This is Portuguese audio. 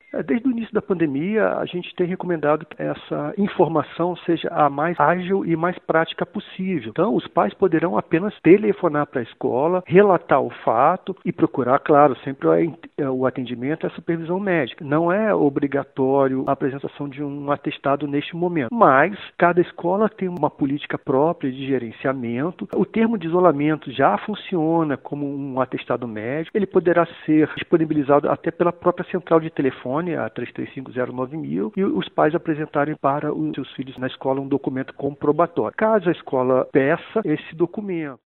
Desde o início da pandemia, a gente tem recomendado que essa informação seja a mais ágil e mais prática possível. Então, os pais poderão apenas telefonar para a escola, relatar o fato e procurar, claro, sempre o atendimento e a supervisão médica. Não é obrigatório a apresentação de um atestado neste momento, mas cada escola tem uma política própria de gerenciamento. O termo de isolamento já funciona como um atestado médico. Ele poderá ser disponibilizado até pela própria central de telefone, a 33509000, e os pais apresentarem para os seus filhos na escola um documento comprobatório. Caso a escola peça esse documento.